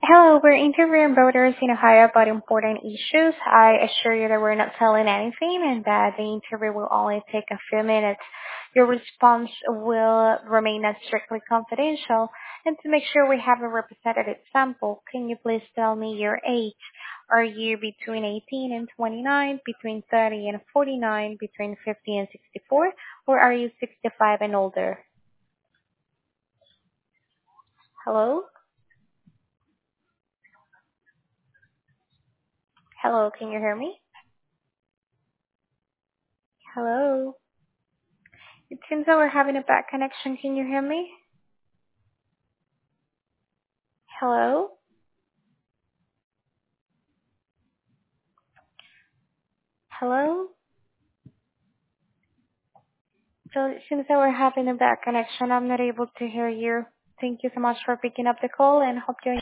Hello, we're interviewing voters in Ohio about important issues. I assure you that we're not selling anything and that the interview will only take a few minutes. Your response will remain as strictly confidential. And to make sure we have a representative sample, can you please tell me your age? Are you between 18 and 29, between 30 and 49, between 50 and 64, or are you 65 and older? Hello? Hello, can you hear me? Hello? It seems that we're having a bad connection. Can you hear me? Hello? Hello? So it seems that we're having a bad connection. I'm not able to hear you. Thank you so much for picking up the call and hope you